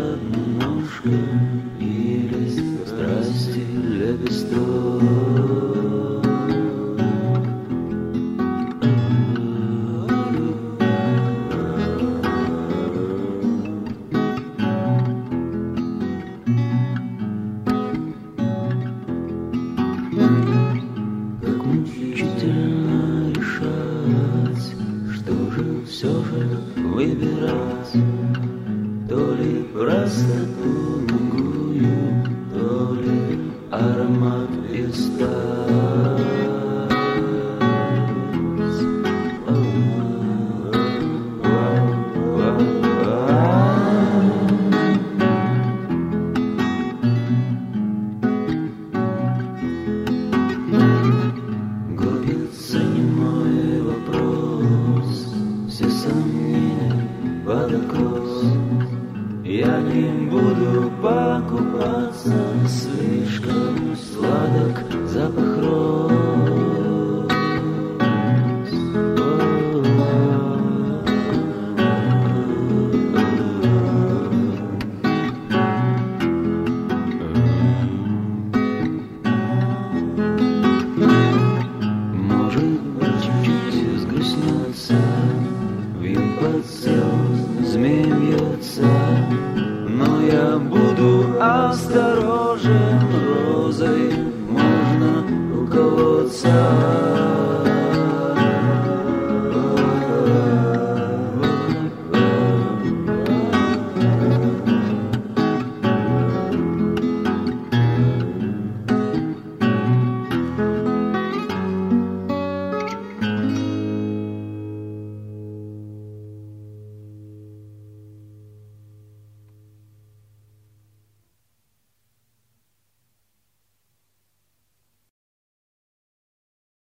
одноножка или страсти лепесток. Как мучительно решать, что же все же выбирать, то ли простоту нагую, то ли аромат и стать. Глубится немой вопрос, все сомнения под откос. Я не буду покупаться, слишком сладок запах роз. Может быть, чуть сгрустнется, вьюн под целым змеем вьется, но я буду осторожен, розой можно уколоться.